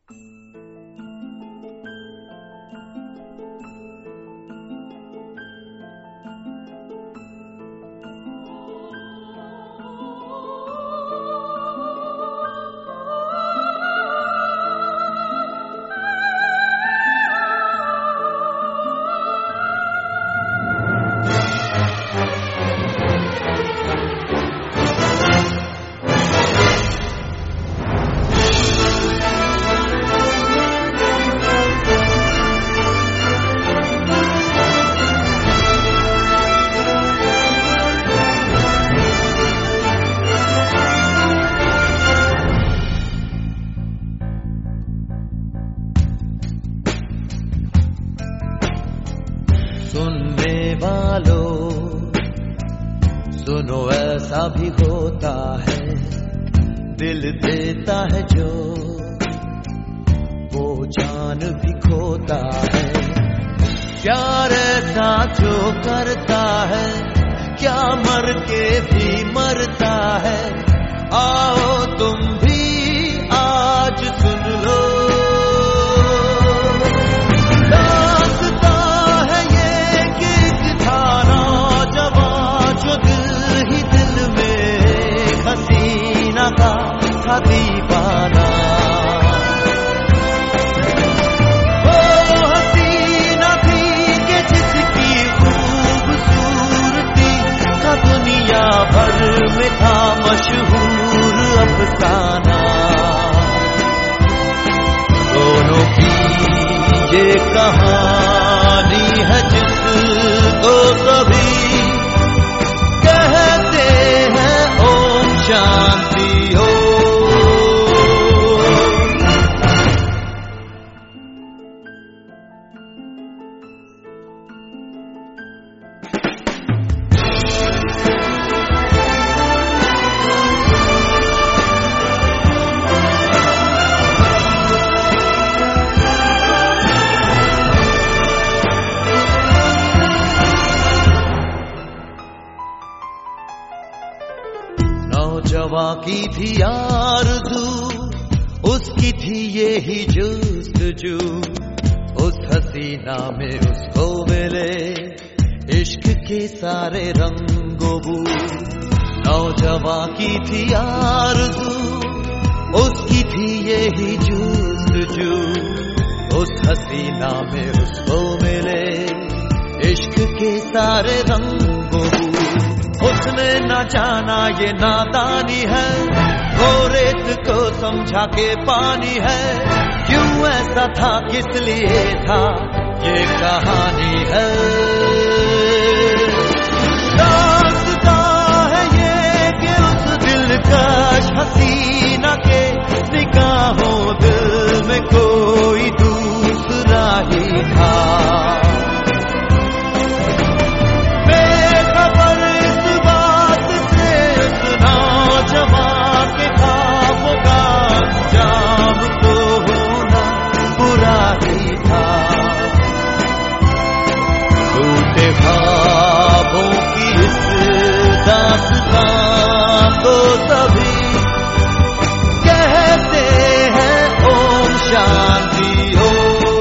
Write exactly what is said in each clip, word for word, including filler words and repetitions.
सुनने वालों सुनो, ऐसा भी होता है, दिल देता है जो वो जान भी खोता है। प्यार ऐसा जो करता है, क्या मर के भी मरता है। आओ तुम भी आज सुन लो, था दीवाना। वो हसीना थी कि जिसकी खूबसूरती का दुनिया भर में था मशहूर अफसाना। दोनों की ये कहानी है जिसको सभी कहते हैं ओम शांति हो। नौजवां की थी आरज़ू, उसकी थी ये ही जुस्तजू, उस हसीना में उसको मिले इश्क के सारे रंगो बू। नौजवां की थी आरज़ू, उसकी थी ये ही जुस्तजू, उस हसीना में उसको मिले इश्क के सारे रंगो बू। उसने न जाना ये नादानी है, वो रेत को समझा के पानी है। क्यों ऐसा था, किस लिए था, ये कहानी है। दास्तां है ये कि उस दिलकश हसीना के निगाहों दिल में कोई दूसरा ही था। ख्वाबों की इस दास्तां को सभी कहते हैं ओम शांति हो।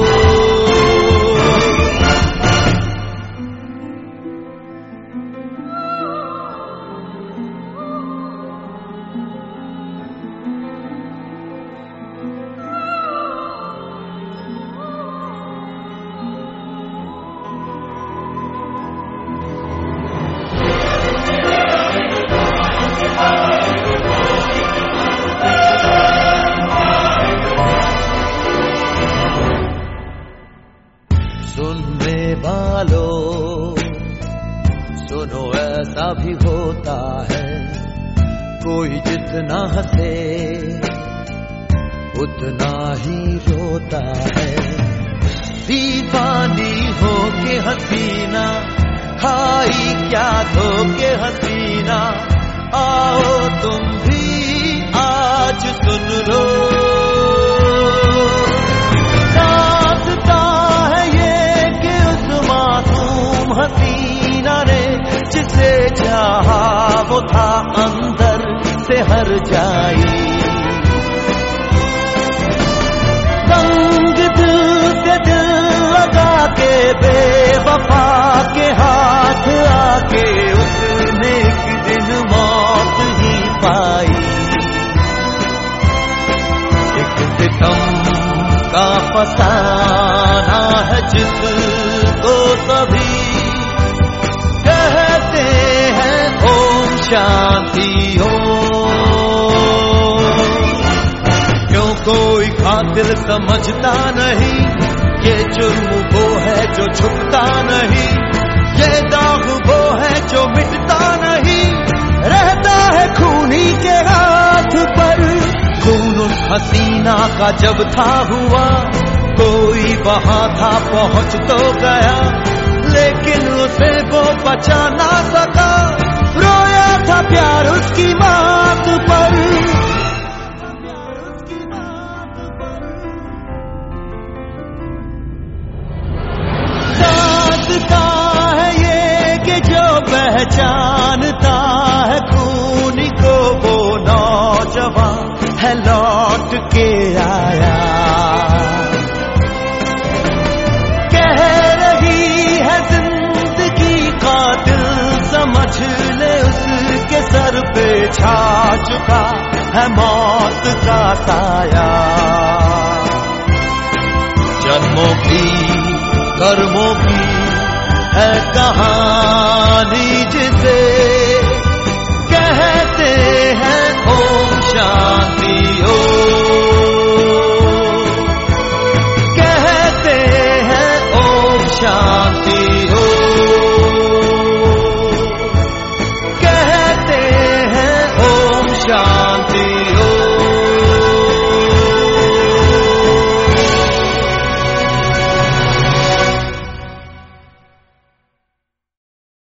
सुनने वालों सुनो, ऐसा भी होता है, कोई जितना हंसे उतना ही रोता है। दीवानी हो के हसीना, खाई क्या धो के हसीना। आओ तुम भी आज सुन लो, हसीना ने जिसे चाहा वो था अंदर से हर जाई। फसाना है जिसको सभी कहते हैं ओम शांति ओम। क्यों कोई कातिल समझता नहीं, ये जुर्म वो है जो छुपता नहीं, ये दाग वो है जो मिटता नहीं, रहता है खूनी के हाथ पर। खून उस हसीना का जब था हुआ, कोई वहां था पहुंच तो गया, लेकिन उसे वो बचा ना सका, रोया था प्यार उसकी बात पर। दास्तां है ये कि जो पहचानता है खून को, वो नौजवान है लौट के आया। कह रही है जिंदगी कातिल, समझ ले उसके सर पे छा चुका है मौत का साया। जन्मों की कर्मों की है कहानी जिसे कहते हैं